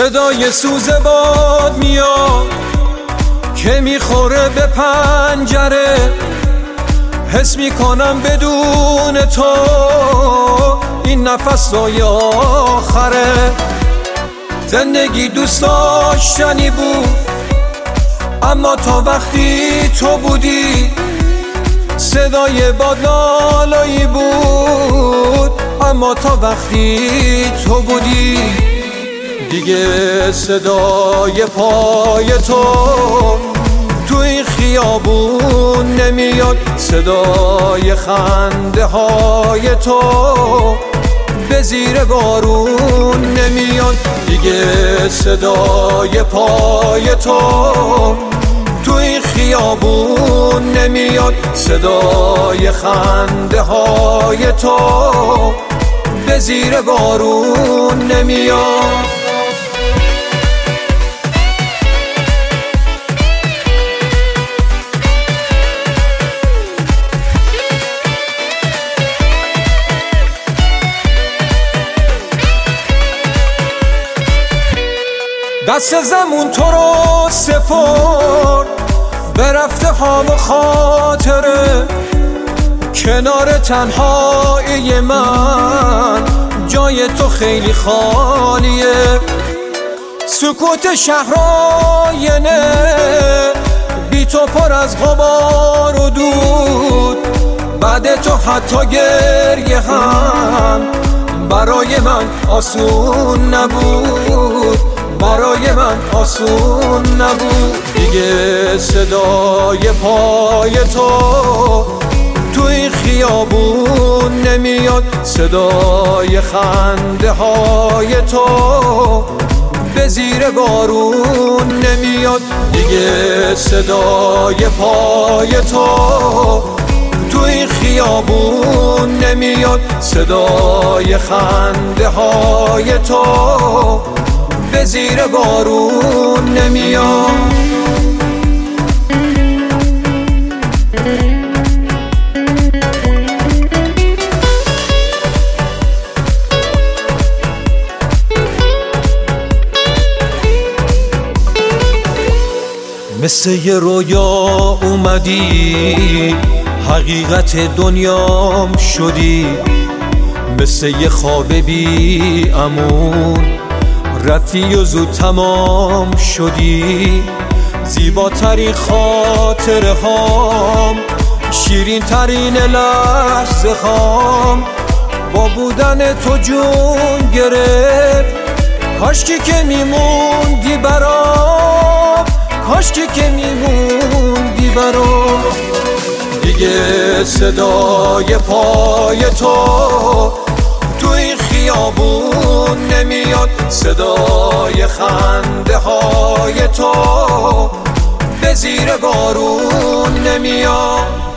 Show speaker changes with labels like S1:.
S1: صدای سوز باد میاد که میخوره به پنجره، حس میکنم بدون تو این نفسای آخره. زندگی دوست داشتنی بود اما تا وقتی تو بودی، صدای باد لالایی بود اما تا وقتی تو بودی. دیگه صدای پای تو این خیابون نمیاد، صدای خنده های تو به زیر بارون نمیاد. دیگه صدای پای تو این خیابون نمیاد، صدای خنده های تو به زیر بارون نمیاد. دست زمون تو رو سپرد به رفته ها و خاطره، کنار تنهایی من جای تو خیلی خالیه. سکوت شهر آینه بی تو پر از غبار و دود، بعد تو حتی گریه هم برای من آسون نبود، برای من آسون نبود. دیگه صدای پای تو این خیابون نمیاد، صدای خنده های تو به زیر بارون نمیاد. دیگه صدای پای تو این خیابون نمیاد، صدای خنده های تو به زیر بارون نمیاد. مثل یه رویا اومدی، حقیقت دنیام شدی، مثل یه خواب بی امون رفتی و زود تمام شدی. زیباترین خاطره هام، شیرین ترین لحظه هام با بودن تو جون گرفت. کاشکی که میموندی برام، کاشکی که میموندی برام. دیگه صدای پای تو این خیابون نمیاد، صدای خنده های تو به زیر بارون نمیاد.